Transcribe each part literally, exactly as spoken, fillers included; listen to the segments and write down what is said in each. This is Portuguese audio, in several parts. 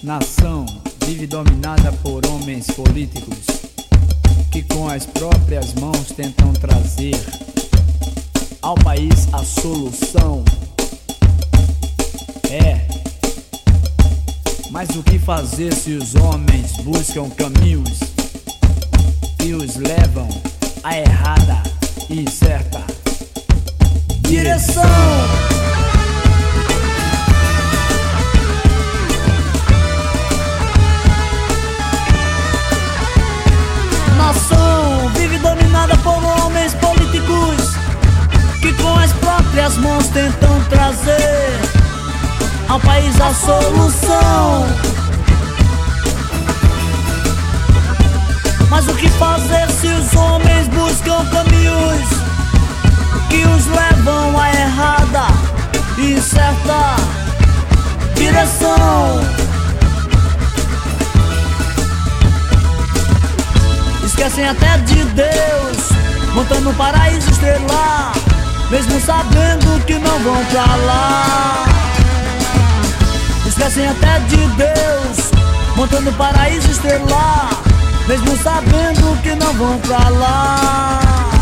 Nação vive dominada por homens políticos que com as próprias mãos tentam trazer ao país a solução. É, mas o que fazer se os homens buscam caminhos que os levam à errada e incerta direção? Nação vive dominada por homens políticos que com as próprias mãos tentam trazer ao país a solução. Mas o que fazer se os homens buscam caminhos que os levam à errada e incerta direção? Esquecem até de Deus, montando um paraíso estrelar, mesmo sabendo que não vão pra lá. Esquecem até de Deus, montando um paraíso estrelar, mesmo sabendo que não vão pra lá.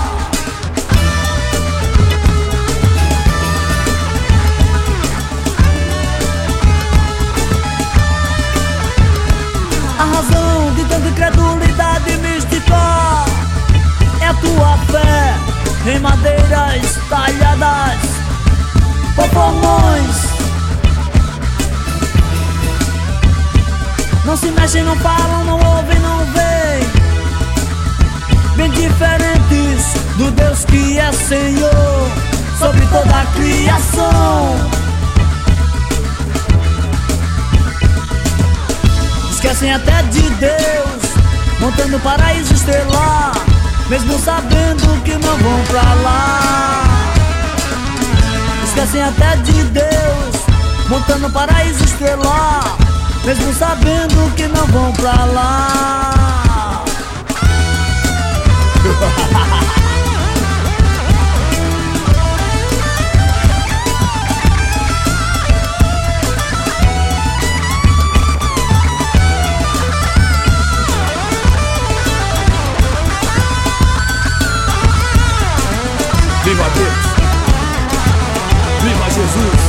A razão de tanta incredulidade mística é a tua fé em madeiras talhadas por formões. Não se mexem, não falam, não ouvem, não veem, bem diferentes do Deus que é Senhor sobre toda a criação. Esquecem até de Deus, montando um paraíso estrelar, mesmo sabendo que não vão pra lá. Esquecem até de Deus, montando um paraíso estrelar, mesmo sabendo que não vão pra lá. Viva Deus! Viva Jesus!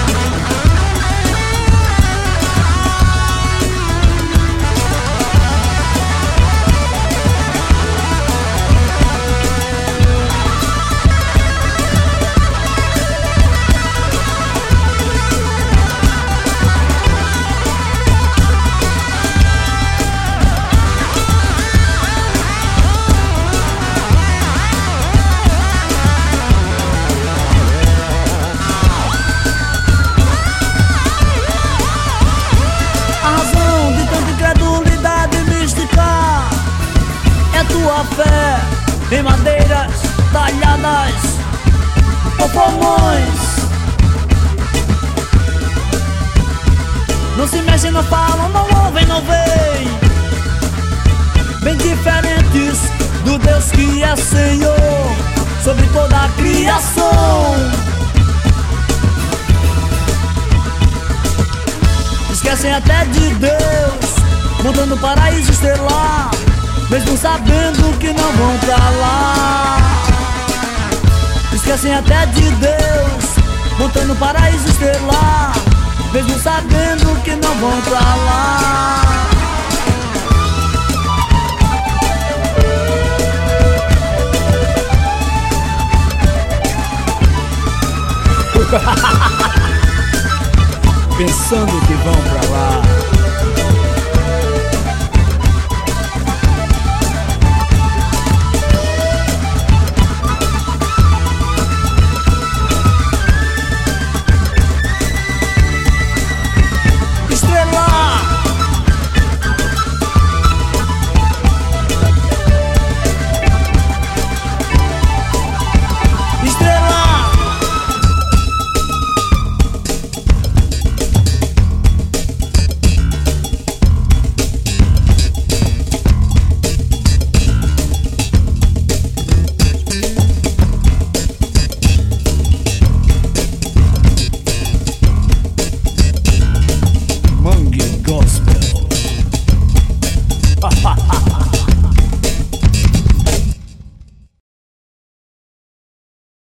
Tua fé em madeiras talhadas por formões. Não se mexem, não falam, não ouvem, não veem, bem diferentes do Deus que é Senhor sobre toda a criação. Esquecem até de Deus, montando um paraíso estrelar, mesmo sabendo que não vão pra lá. Esquecem até de Deus, montando um paraíso estrelar, mesmo sabendo que não vão pra lá. Pensando que vão pra lá.